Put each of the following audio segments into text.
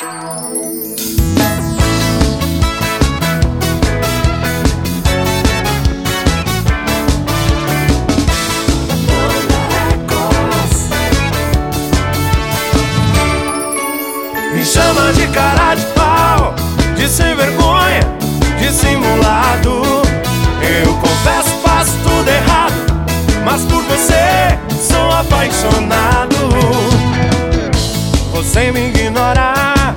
Me chama de cara de pau, de sem vergonha, dissimulado. Eu confesso, faço tudo errado, mas por você sou apaixonado. Você me ignora,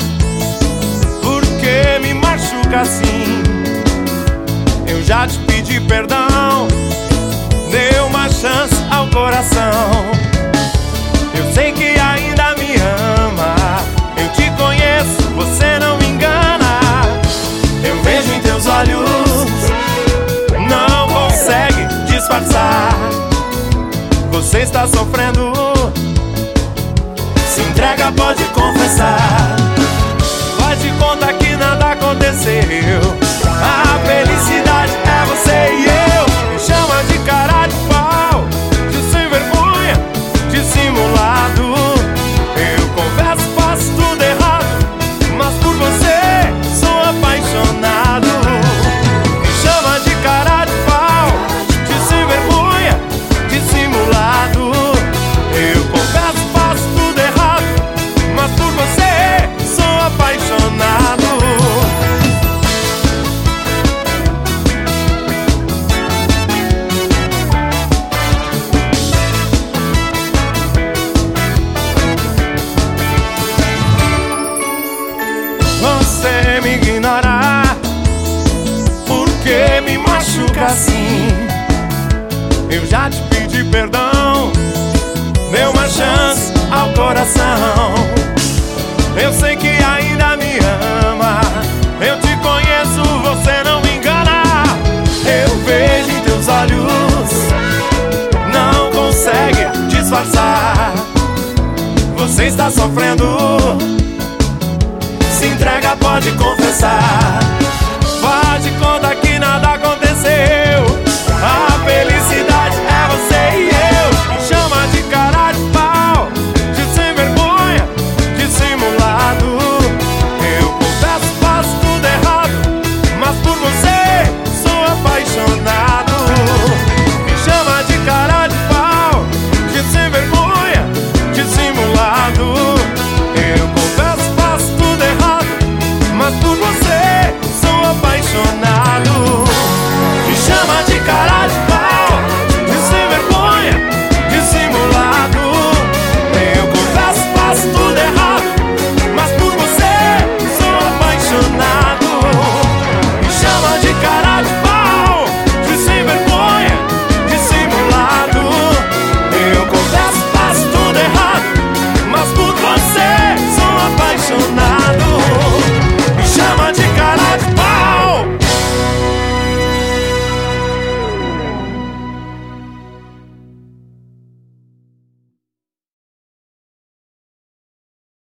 porque me machuca assim. Eu já te pedi perdão, dei uma chance ao coração. Eu sei que ainda me ama, eu te conheço, você não me engana. Eu vejo em teus olhos, não consegue disfarçar. Você está sofrendo, se entrega, pode confessar. Faz de conta que nada aconteceu. A felicidade é você e eu. Me chama de cara de pau, de sem vergonha, dissimulado. Eu confesso, faço tudo errado, mas por você sou apaixonado. Me chama de cara de pau, de sem vergonha, dissimulado. Eu confesso, faço tudo errado, mas por você sou apaixonado. Você me ignora, porque me machuca assim. Eu já te pedi perdão, dei uma chance ao coração. Eu sei que ainda me ama, eu te conheço, você não me engana. Eu vejo em teus olhos, não consegue disfarçar. Você está sofrendo, se entrega, pode confessar.